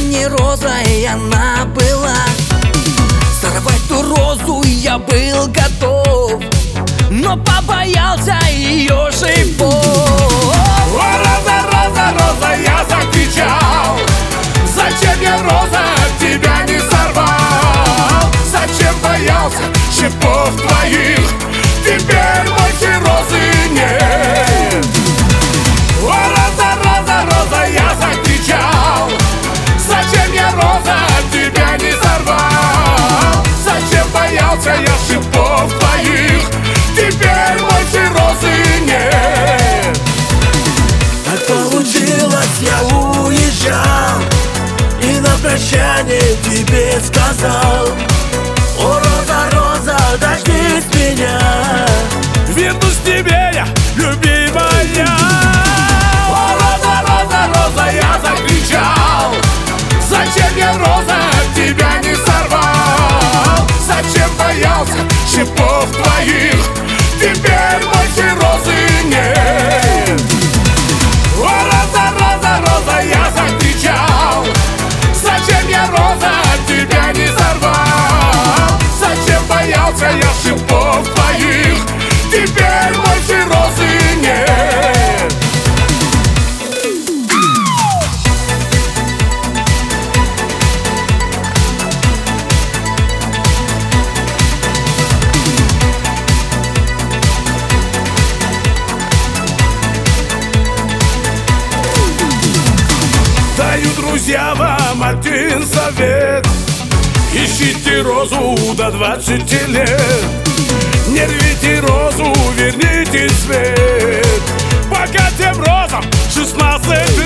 не роза, и она была. Сорвать ту розу я был готов, но побоялся ее шипов. О, роза, роза, роза, я закричал: зачем я, роза, тебя не сорвал? Зачем боялся шипов твоих? Теперь больше розы нет. О, роза, роза, роза, я закричал: зачем я, роза, тебя не сорвал? Зачем боялся я шипов твоих? Теперь больше розы нет. Так получилось, я уезжал и на прощание тебе сказал: о, роза, роза, дождись меня, вернусь к тебе я, любимая. О, роза, роза, роза, я закричал: зачем я, роза, тебя не сорвал? Зачем боялся шипов твоих? Теперь больше розы нет. О, роза, роза, роза, я закричал: зачем я, роза, тебя не сорвал? Зачем боялся я шипов твоих? Теперь больше розы нет. Даю, друзья, вам один совет: ищите розу до 20 лет. Не рвите розу, верните цвет, пока тем розам 16 лет.